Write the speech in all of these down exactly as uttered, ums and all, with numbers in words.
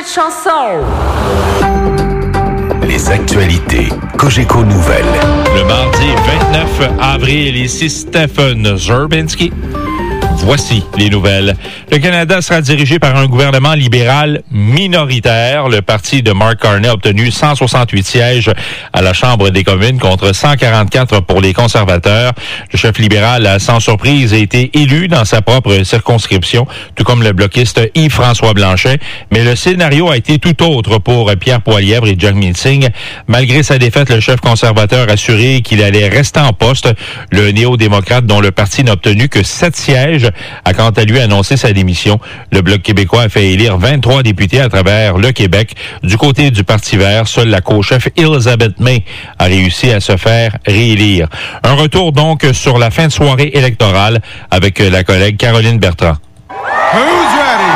cette chanson. Les actualités Cogeco Nouvelles. Le mardi vingt-neuf avril, ici Stephen Zerbinski. Voici les nouvelles. Le Canada sera dirigé par un gouvernement libéral minoritaire. Le parti de Mark Carney a obtenu cent soixante-huit sièges à la Chambre des communes contre cent quarante-quatre pour les conservateurs. Le chef libéral, sans surprise, a été élu dans sa propre circonscription, tout comme le bloquiste Yves-François Blanchet. Mais le scénario a été tout autre pour Pierre Poilievre et Jagmeet Singh. Malgré sa défaite, le chef conservateur a assuré qu'il allait rester en poste. Le néo-démocrate, dont le parti n'a obtenu que sept sièges, a quant à lui annoncé sa démission. Le Bloc québécois a fait élire vingt-trois députés à travers le Québec. Du côté du Parti vert, seule la co-chef Elizabeth May a réussi à se faire réélire. Un retour donc sur la fin de soirée électorale avec la collègue Caroline Bertrand. Who's ready?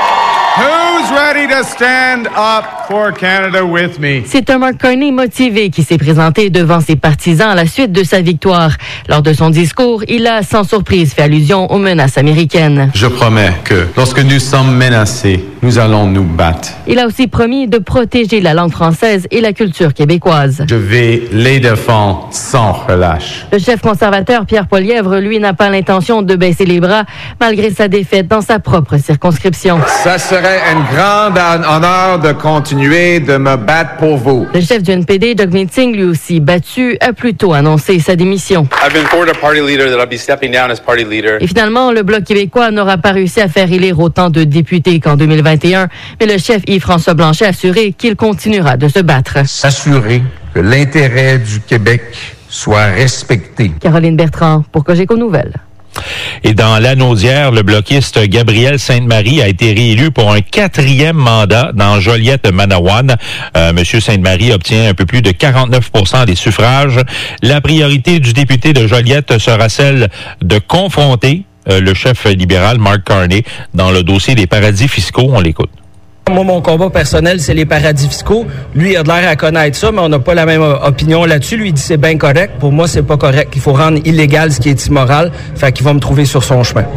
Who's ready to stand up for Canada with me? C'est un Mark Carney motivé qui s'est présenté devant ses partisans à la suite de sa victoire. Lors de son discours, il a sans surprise fait allusion aux menaces américaines. Je promets que lorsque nous sommes menacés, nous allons nous battre. Il a aussi promis de protéger la langue française et la culture québécoise. Je vais les défendre sans relâche. Le chef conservateur Pierre Poilievre, lui, n'a pas l'intention de baisser les bras malgré sa défaite dans sa propre circonscription. Ça serait un grand honneur de continuer de me battre pour vous. Le chef du N P D, Jagmeet Singh, lui aussi battu, a plutôt annoncé sa démission. I've been informed a party leader that I'll be stepping down as party leader. Et finalement, le Bloc québécois n'aura pas réussi à faire élire autant de députés qu'en deux mille vingt et un, mais le chef Yves-François Blanchet a assuré qu'il continuera de se battre. S'assurer que l'intérêt du Québec soit respecté. Caroline Bertrand pour Cogeco Nouvelles. Et dans l'Anaudière, le bloquiste Gabriel Sainte-Marie a été réélu pour un quatrième mandat dans Joliette-Manawan. Euh, Monsieur Sainte-Marie obtient un peu plus de quarante-neuf pour cent des suffrages. La priorité du député de Joliette sera celle de confronter euh, le chef libéral Mark Carney dans le dossier des paradis fiscaux. On l'écoute. Moi, mon combat personnel, c'est les paradis fiscaux. Lui, il a de l'air à connaître ça, mais on n'a pas la même opinion là-dessus. Lui, il dit c'est bien correct. Pour moi, c'est pas correct. Il faut rendre illégal ce qui est immoral. Fait qu'il va me trouver sur son chemin.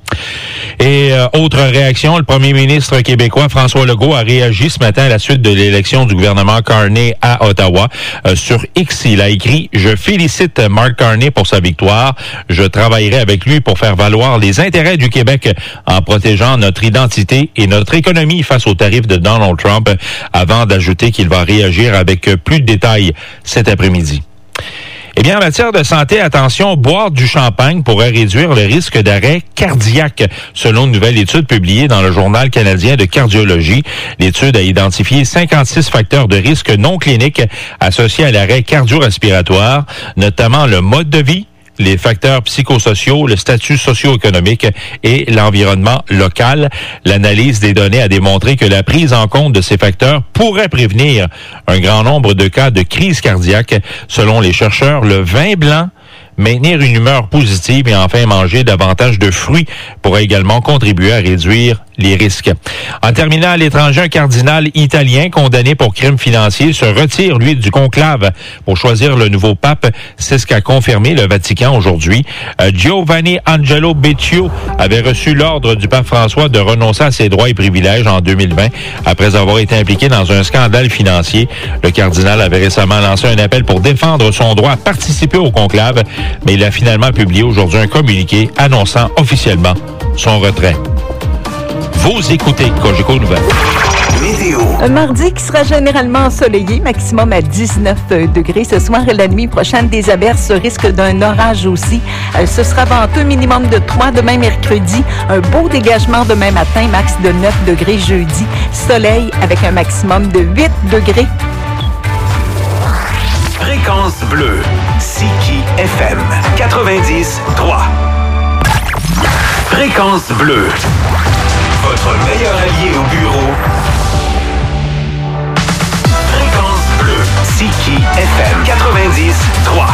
Et euh, autre réaction, le premier ministre québécois François Legault a réagi ce matin à la suite de l'élection du gouvernement Carney à Ottawa. Euh, sur X, il a écrit « Je félicite Mark Carney pour sa victoire. Je travaillerai avec lui pour faire valoir les intérêts du Québec en protégeant notre identité et notre économie face aux tarifs de Donald Trump », avant d'ajouter qu'il va réagir avec plus de détails cet après-midi. Eh bien, en matière de santé, attention, boire du champagne pourrait réduire le risque d'arrêt cardiaque, selon une nouvelle étude publiée dans le Journal canadien de cardiologie. L'étude a identifié cinquante-six facteurs de risque non cliniques associés à l'arrêt cardio-respiratoire, notamment le mode de vie, les facteurs psychosociaux, le statut socio-économique et l'environnement local. L'analyse des données a démontré que la prise en compte de ces facteurs pourrait prévenir un grand nombre de cas de crise cardiaque. Selon les chercheurs, le vin blanc, maintenir une humeur positive et enfin manger davantage de fruits pourrait également contribuer à réduire les risques. En terminant, à l'étranger, un cardinal italien condamné pour crimes financiers se retire, lui, du conclave pour choisir le nouveau pape. C'est ce qu'a confirmé le Vatican aujourd'hui. Euh, Giovanni Angelo Beccio avait reçu l'ordre du pape François de renoncer à ses droits et privilèges en deux mille vingt après avoir été impliqué dans un scandale financier. Le cardinal avait récemment lancé un appel pour défendre son droit à participer au conclave, mais il a finalement publié aujourd'hui un communiqué annonçant officiellement son retrait. Vous écoutez Cogeco Nouvelles. Météo. Un mardi qui sera généralement ensoleillé, maximum à dix-neuf degrés. Ce soir et la nuit prochaine, des averses, risque d'un orage aussi. Euh, ce sera venteux, minimum de trois demain mercredi. Un beau dégagement demain matin, max de neuf degrés jeudi. Soleil avec un maximum de huit degrés. Fréquence bleue. Siki F M quatre-vingt-dix trois. Fréquence bleue. Votre meilleur allié au bureau. Fréquence bleue. Siki F M quatre-vingt-dix trois.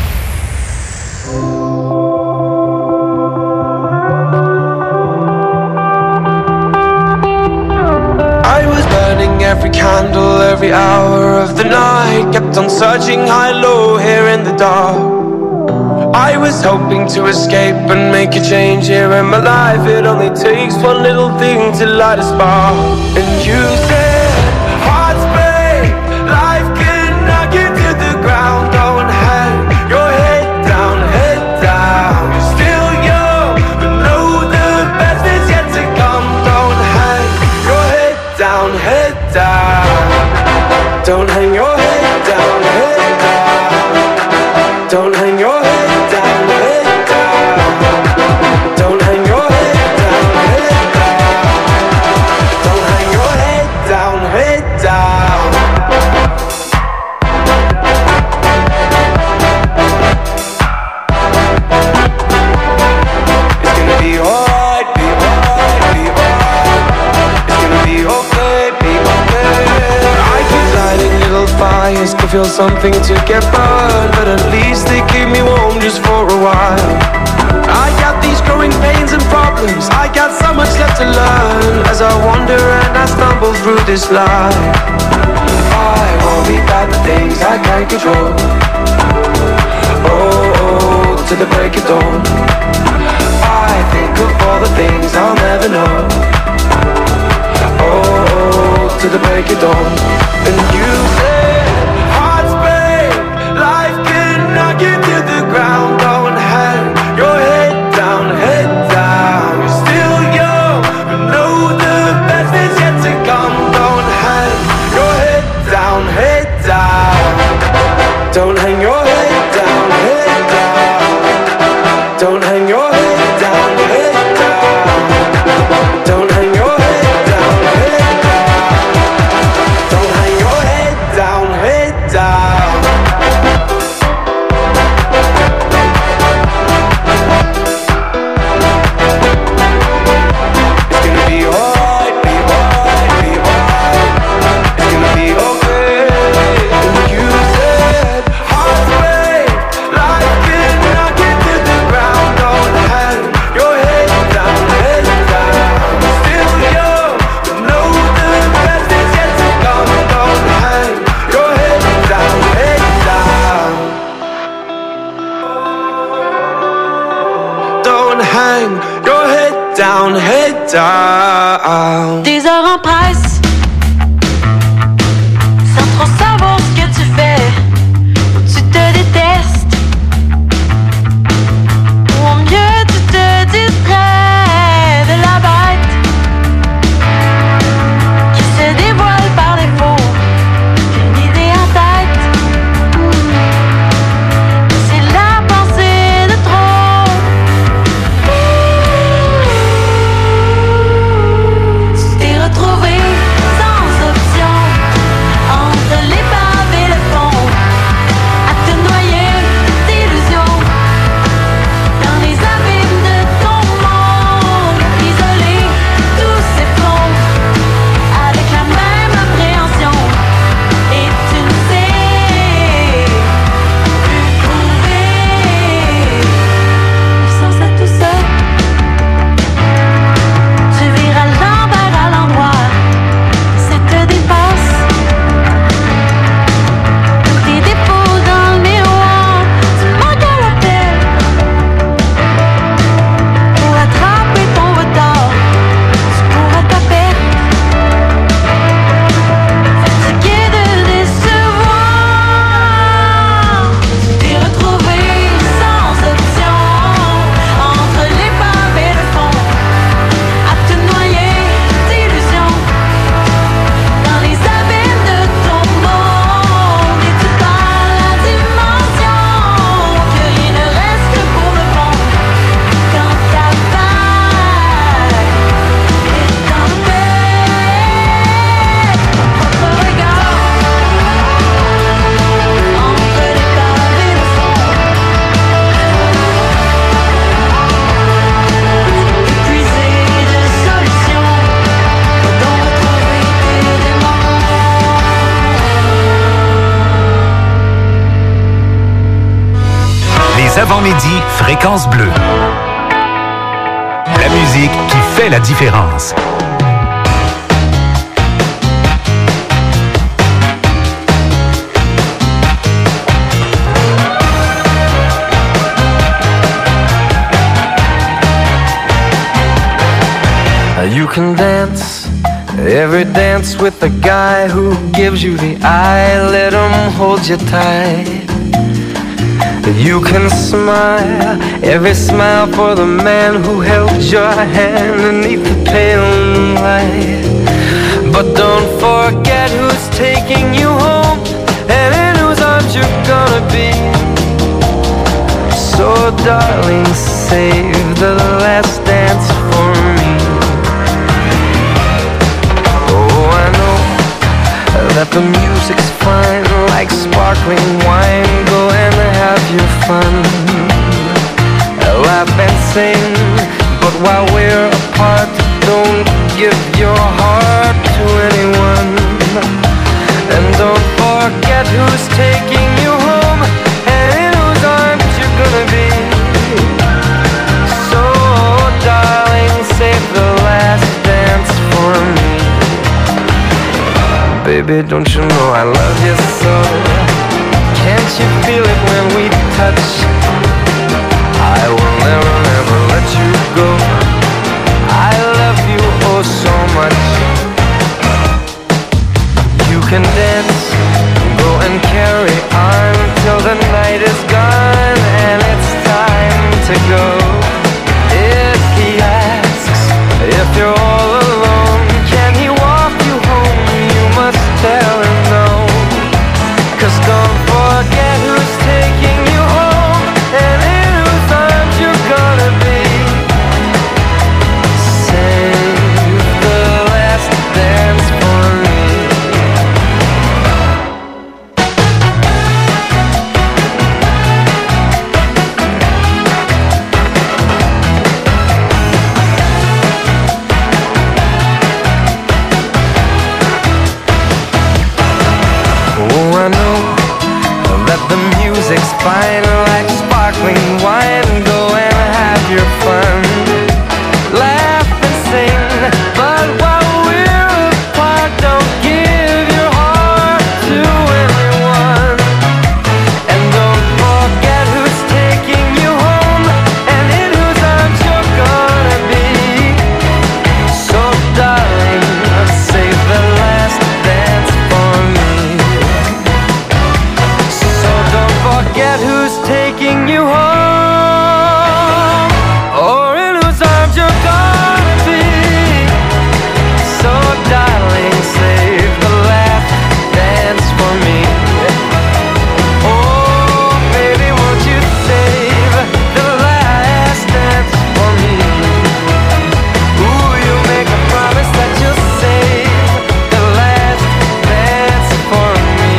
I was burning every candle, every hour of the night. Kept on searching high, low, here in the dark. I was hoping to escape and make a change here in my life. It only takes one little thing to light a spark. And you said to feel something to get burned, but at least they keep me warm just for a while. I got these growing pains and problems, I got so much left to learn as I wander and I stumble through this life. I worry about the things I can't control. Oh, oh, to the break of dawn. I think of all the things I'll never know. Oh, oh, to the break of dawn. And you said, hearts break, life can knock you to the ground. Don't hang your head down, head down. You're still young, but know the best is yet to come. Don't hang your head down, head down. Don't hang your head down, head down. Don't hang your head down, head down. Don't hang your head down, head down. Don't hang your head down, head down. It's gonna be alright, be alright, be alright. It's gonna be okay. And you said, hearts break, life can knock you to the ground. Don't hang your head down, head down. Still young, but know the best is yet to come. Don't hang your head down, head down. Don't hang your head down, head down. Des heures en presse, sans trop savoir ce que tu fais, ou tu te détestes, ou au mieux tu te distrais de la bête qui se dévoile par défaut, une idée en tête. C'est la pensée de trop. Tu t'es retrouvé sans option entre l'épave et le fond, à te noyer d'illusions dans les abîmes de ton monde. Isolé, tout s'effondre avec la même appréhension, et tu ne sais plus trouver le sens à tout ça. Tu vires à l'envers, à l'endroit, ça te dépasse. Tous tes défauts dans le miroir, tu manques à l'appel pour attraper ton retard. Tu pourras ta perte, fatigué de décevoir. Tu t'es retrouvé sans option entre l'épave et le fond, à te noyer d'illusions dans les abîmes de ton monde. Et tu parles la dimension que rien ne reste pour le fond quand ta vague est en paix. Ton regard entre l'épave et le fond, épuisé de solutions dont retrouver tes démons. Les avant-midi Fréquence Bleue. La musique qui fait la différence. You can dance every dance with the guy who gives you the eye. Let him hold you tight. You can smile every smile for the man who held your hand beneath the pale moonlight. But don't forget who's taking you home and in whose arms you're gonna be. So darling, save the last dance for me. Oh, I know that the music's fine, like sparkling wine. Go and have your fun, laugh and sing. But while we're apart, don't give your heart to anyone. And don't forget who's taking you home and in whose arms you're gonna be. So, darling, save the last dance for me. Baby, don't you know I love you so? Can't you feel it when we touch? I will never, never let you go. I love you oh so much. You can dance, go and carry on till the night is gone and it's time to go. If he asks if you're all alone, can he walk you home? You must tell him no. 'Cause don't forget who's taking you home and in whose arms you're gonna be. Save the last dance for me. Oh, I know that the music's fine, like sparkling wine. Go and have your fun, laugh and sing. But while we're apart, don't give your heart to anyone. And don't forget who's taking you home and in whose arms you're gonna be. So darling, save the last dance for me. So don't forget who's taking you home or in whose arms you're gonna be. So darling, save the last dance for me. Oh, baby, won't you save the last dance for me? Ooh, you make a promise that you'll save the last dance for me.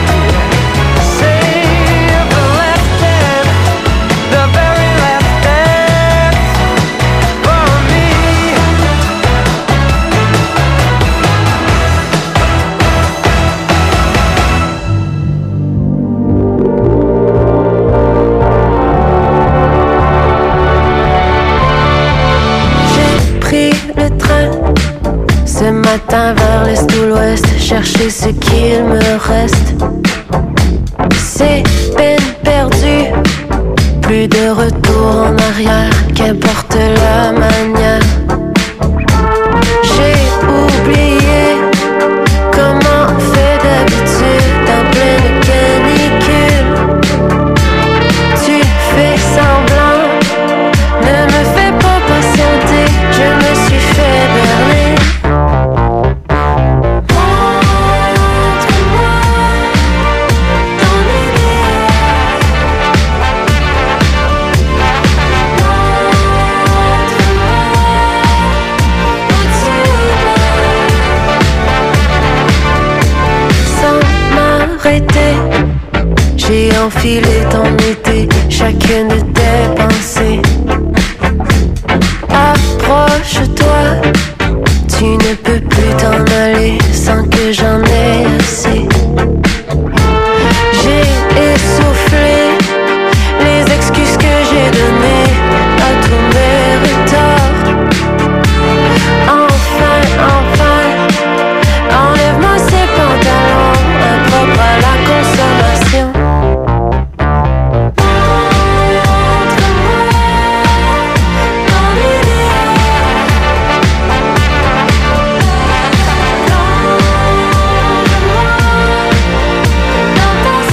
Save the last dance, the very last dance for me. J'ai pris le train ce matin vers l'est ou l'ouest, chercher ce qu'il me reste. C'est peine perdue, plus de retour en arrière, qu'importe la manière. J'ai oublié comment on fait d'habitude en pleine canicule. Tu fais semblant, ne me fais pas patienter, je me suis fait berner. Montre-moi ton idéal. Montre-moi où tu vas. Sans m'arrêter, j'ai enfilé ton été, chacune de tes